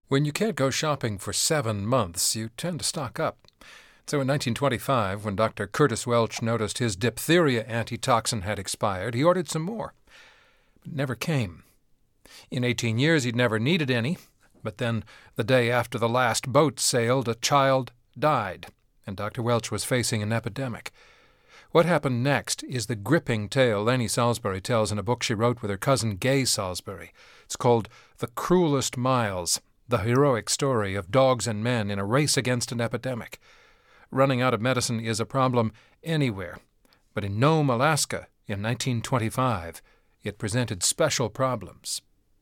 When you can't go shopping for 7 months, you tend to stock up. So in 1925, when Dr. Curtis Welch noticed his diphtheria antitoxin had expired, he ordered some more. But it never came. In 18 years, he'd never needed any, but then the day after the last boat sailed, a child died, and Dr. Welch was facing an epidemic. What happened next is the gripping tale Lenny Salisbury tells in a book she wrote with her cousin Gay Salisbury. It's called The Cruelest Miles, the heroic story of dogs and men in a race against an epidemic. Running out of medicine is a problem anywhere, but in Nome, Alaska, in 1925, it presented special problems.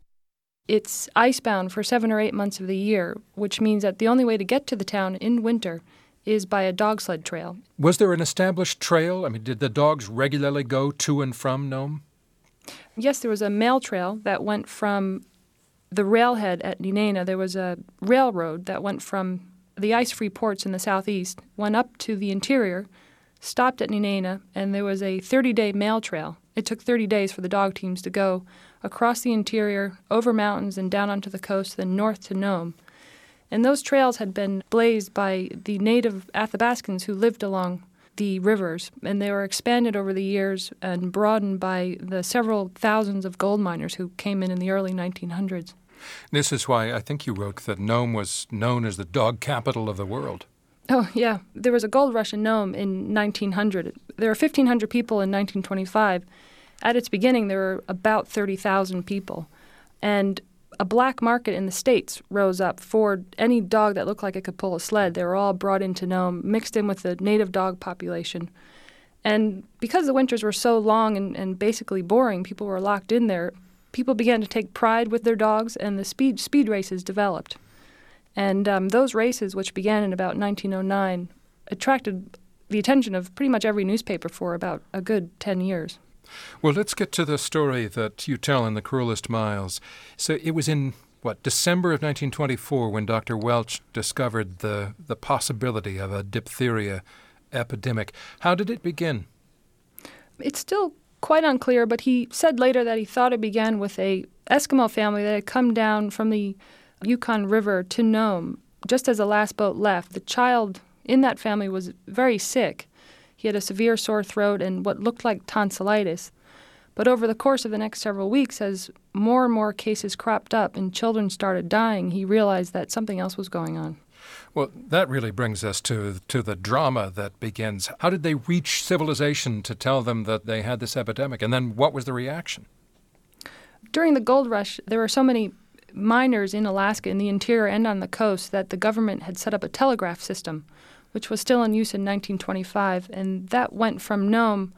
It's icebound for 7 or 8 months of the year, which means that the only way to get to the town in winter is by a dog sled trail. Was there an established trail? Did the dogs regularly go to and from Nome? Yes, there was a mail trail that went from the railhead at Nenana. There was a railroad that went from the ice-free ports in the southeast, went up to the interior, stopped at Nenana, and there was a 30-day mail trail. It took 30 days for the dog teams to go across the interior, over mountains, and down onto the coast, then north to Nome. And those trails had been blazed by the native Athabascans who lived along the rivers, and they were expanded over the years and broadened by the several thousands of gold miners who came in the early 1900s. This is why I think you wrote that Nome was known as the dog capital of the world. Oh, yeah. There was a gold rush in Nome in 1900. There were 1,500 people in 1925. At its beginning, there were about 30,000 people. And a black market in the States rose up for any dog that looked like it could pull a sled. They were all brought into Nome, mixed in with the native dog population. And because the winters were so long and basically boring, people were locked in there, people began to take pride with their dogs, and the speed races developed. And those races, which began in about 1909, attracted the attention of pretty much every newspaper for about a good 10 years. Well, let's get to the story that you tell in The Cruelest Miles. So it was in, December of 1924 when Dr. Welch discovered the possibility of a diphtheria epidemic. How did it begin? It's still quite unclear, but he said later that he thought it began with a Eskimo family that had come down from the Yukon River to Nome just as the last boat left. The child in that family was very sick. He had a severe sore throat and what looked like tonsillitis. But over the course of the next several weeks, as more and more cases cropped up and children started dying, he realized that something else was going on. Well, that really brings us to the drama that begins. How did they reach civilization to tell them that they had this epidemic? And then what was the reaction? During the gold rush, there were so many miners in Alaska, in the interior and on the coast, that the government had set up a telegraph system, which was still in use in 1925, and that went from Nome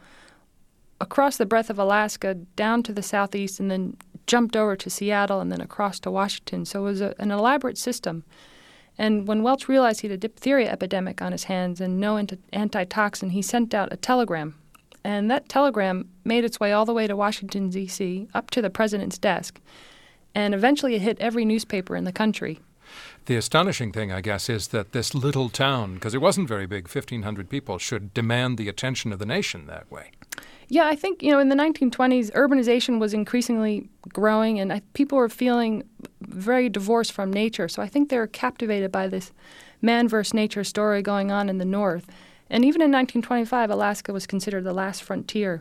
across the breadth of Alaska down to the southeast and then jumped over to Seattle and then across to Washington. So it was an elaborate system. And when Welch realized he had a diphtheria epidemic on his hands and no antitoxin, he sent out a telegram. And that telegram made its way all the way to Washington, D.C., up to the president's desk. And eventually it hit every newspaper in the country. The astonishing thing, I guess, is that this little town, because it wasn't very big, 1,500 people, should demand the attention of the nation that way. Yeah, I think, in the 1920s, urbanization was increasingly growing, and people were feeling very divorced from nature. So I think they were captivated by this man versus nature story going on in the north. And even in 1925, Alaska was considered the last frontier.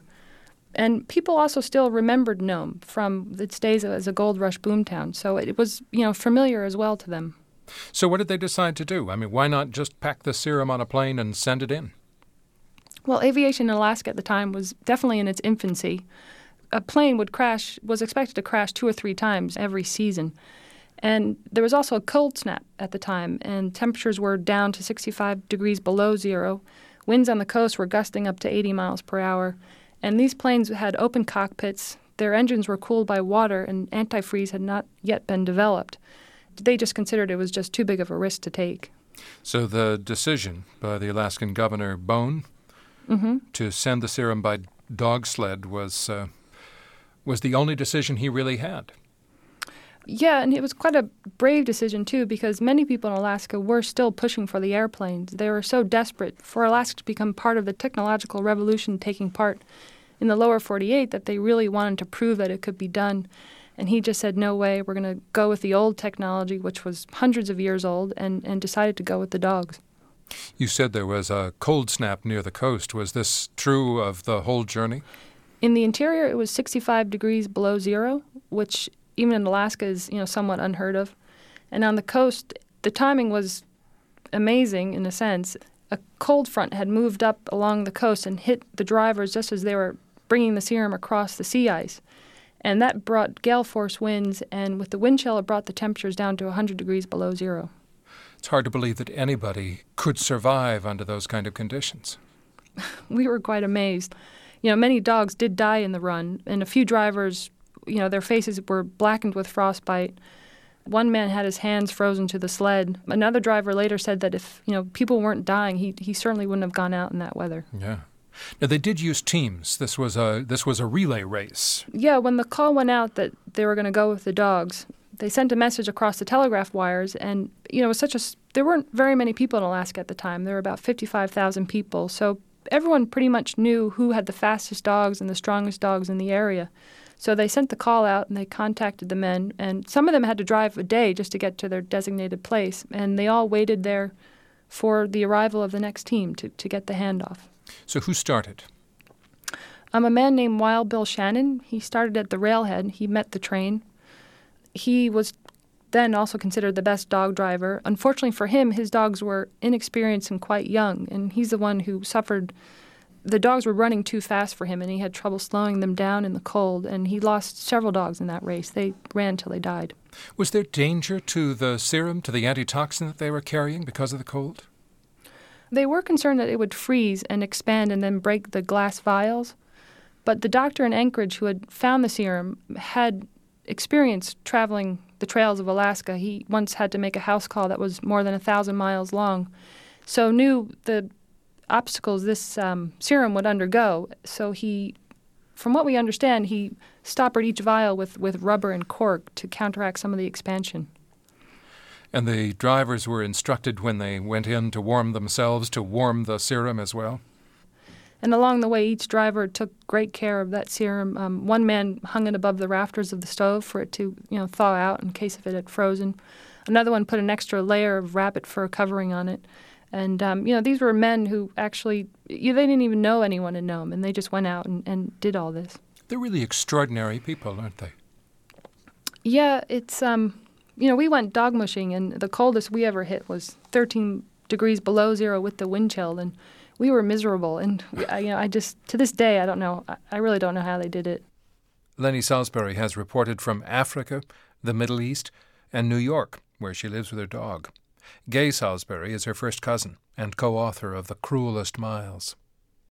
And people also still remembered Nome from its days as a gold rush boomtown. So it was, familiar as well to them. So what did they decide to do? Why not just pack the serum on a plane and send it in? Well, aviation in Alaska at the time was definitely in its infancy. A plane was expected to crash 2 or 3 times every season. And there was also a cold snap at the time, and temperatures were down to 65 degrees below zero. Winds on the coast were gusting up to 80 miles per hour. And these planes had open cockpits. Their engines were cooled by water, and antifreeze had not yet been developed. They just considered it was just too big of a risk to take. So the decision by the Alaskan governor, Bone, to send the serum by dog sled was the only decision he really had. Yeah, and it was quite a brave decision, too, because many people in Alaska were still pushing for the airplanes. They were so desperate for Alaska to become part of the technological revolution taking part in the lower 48 that they really wanted to prove that it could be done. And he just said, no way, we're going to go with the old technology, which was hundreds of years old, and decided to go with the dogs. You said there was a cold snap near the coast. Was this true of the whole journey? In the interior, it was 65 degrees below zero, which even in Alaska is, somewhat unheard of. And on the coast, the timing was amazing in a sense. A cold front had moved up along the coast and hit the drivers just as they were bringing the serum across the sea ice. And that brought gale force winds, and with the wind chill, it brought the temperatures down to 100 degrees below zero. It's hard to believe that anybody could survive under those kind of conditions. We were quite amazed. Many dogs did die in the run, and a few drivers, their faces were blackened with frostbite. One man had his hands frozen to the sled. Another driver later said that if, people weren't dying, he certainly wouldn't have gone out in that weather. Yeah. Now, they did use teams. This was a relay race. Yeah, when the call went out that they were going to go with the dogs, they sent a message across the telegraph wires, and, it was there weren't very many people in Alaska at the time. There were about 55,000 people, so everyone pretty much knew who had the fastest dogs and the strongest dogs in the area. So they sent the call out, and they contacted the men, and some of them had to drive a day just to get to their designated place, and they all waited there for the arrival of the next team to get the handoff. So who started? A man named Wild Bill Shannon. He started at the railhead. He met the train. He was then also considered the best dog driver. Unfortunately for him, his dogs were inexperienced and quite young, and he's the one who suffered. The dogs were running too fast for him, and he had trouble slowing them down in the cold, and he lost several dogs in that race. They ran till they died. Was there danger to the serum, to the antitoxin that they were carrying because of the cold? They were concerned that it would freeze and expand and then break the glass vials, but the doctor in Anchorage who had found the serum had experience traveling the trails of Alaska. He once had to make a house call that was more than 1,000 miles long, so knew the obstacles this serum would undergo. So he, from what we understand, he stoppered each vial with rubber and cork to counteract some of the expansion. And the drivers were instructed when they went in to warm themselves to warm the serum as well? And along the way, each driver took great care of that serum. One man hung it above the rafters of the stove for it to, thaw out in case if it had frozen. Another one put an extra layer of rabbit fur covering on it. And, these were men who actually, they didn't even know anyone in Nome, and they just went out and did all this. They're really extraordinary people, aren't they? Yeah, it's, we went dog mushing, and the coldest we ever hit was 13 degrees below zero with the wind chill, and we were miserable. And, I just, to this day, I don't know. I really don't know how they did it. Lenny Salisbury has reported from Africa, the Middle East, and New York, where she lives with her dog. Gay Salisbury is her first cousin and co-author of The Cruelest Miles.